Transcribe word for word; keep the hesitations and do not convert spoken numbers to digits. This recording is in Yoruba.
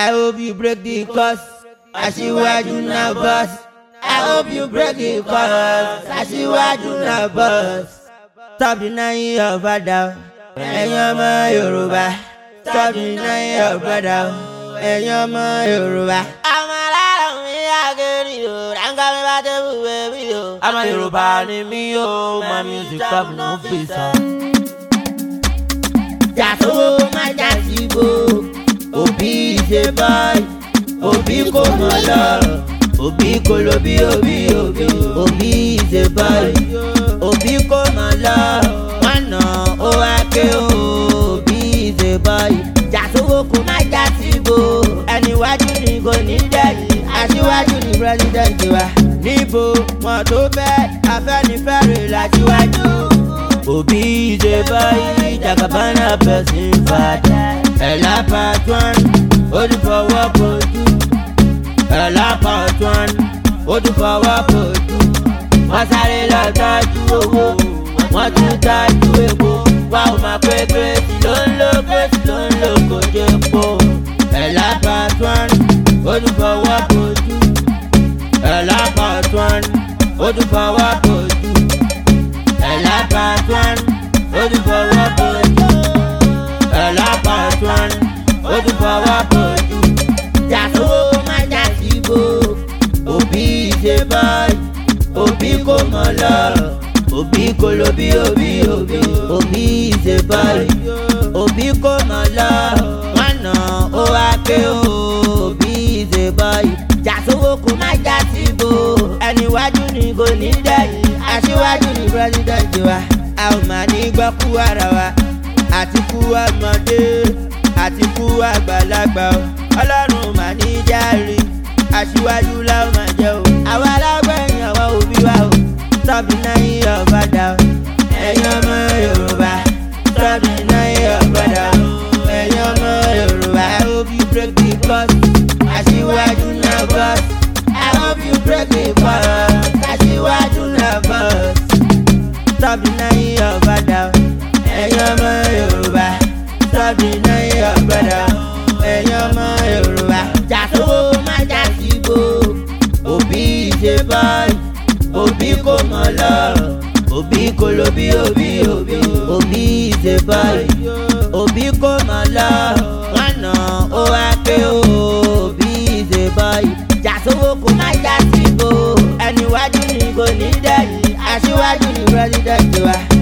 I hope you break the curse. Aṣíwájú na boss. I hope you break the curse. Aṣíwájú na boss. Stop denying your father. Ẹ̀yin ọmọ Yorùbá. Stop denying your brother. Ẹ̀yin ọmọ Yorùbá. Àwọn alára mi àgẹ̀rì o, ráńgá mi bá tẹ̀ wù bẹ́bí o. Ọmọ Yorùbá ni mí o, my music stop no fit sọ. Jàsówó má jà síbò, òbí ṣe báyìí, òbí kò mọ̀ lọ, òbí kò lo bí òbí òbí, òbí ṣe báyìí, òbí kò mọ̀ lọ, wọ́n nà ó wá ké o, òbí ṣe báyìí. Jàsówó kò má jà síbò, ẹni wájú ni kò ní dẹ̀yìn, aṣíwájú ni president wa. Níbo wọn tó bẹ́ẹ̀ Afẹ́nifẹ́re láṣíwájú. Òbí ṣe báyìí, Jagabana person fada. Ẹ̀là pàtón, ó ti fọwọ́ bójú. Ẹ̀là pàtón, ó ti fọwọ́ bójú. Wọ́n sáré lọ tọ́jú owó, wọ́n tún tọ́jú epo. Wá ò máa pé kérésì ló ń lo kérésì ló ń lo kò jẹ́ po. Ẹ̀là pàtón, ó ti fọwọ́ bójú. Ẹ̀là pàtón, ó ti fọwọ́ bójú. Ẹ̀là pàtón, ó ti fọwọ́ bójú. Ẹ̀là pàtón, ó ti fọwọ́ bójú. Jàsówó má jà síbò, òbí ṣe báyìí, òbí kò mọ̀ lọ, òbí kò lo bí òbí òbí, òbí ṣe báyìí, òbí kò mọ̀ lọ, wọ́n nà ó wá ké o, òbí ṣe báyìí. Jàsówó kò má jà síbò, ẹni wájú ni kò ní dẹ̀yìn, aṣíwájú ni president wa. A ò mà ní gbọ́ kú ara wa, àti kú ọmọdé, àti kú àgbàlagbà o. Ọlọ́run mà ní járe, aṣíwájú láwọn máa jẹ́ o. Àwa alágbẹ̀yìn àwọn òbí wa o. Stop denying your father o. Ẹ̀yin ọmọ Yorùbá. Stop denying your brother o. Ẹ̀yin ọmọ Yorùbá. I hope you break the curse. Aṣíwájú na boss. I hope you break the curse. Aṣíwájú na boss. Stop denying your father. Ẹ̀yin ọmọ Yorùbá. Stop denying your brother. Ẹ̀yin ọmọ Yorùbá. Jàsówó má jà síbò, òbí ṣe báyìí, òbí kò mọ̀ lọ, òbí kò lo bí òbí òbí, òbí ṣe báyìí, òbí kò mọ̀ lọ, wọ́n nà ó wá ké o, òbí ṣe báyìí. Jàsówó kò má jà síbò, ẹni wájú ni kò ní dẹ̀yìn, aṣíwájú ni president wa.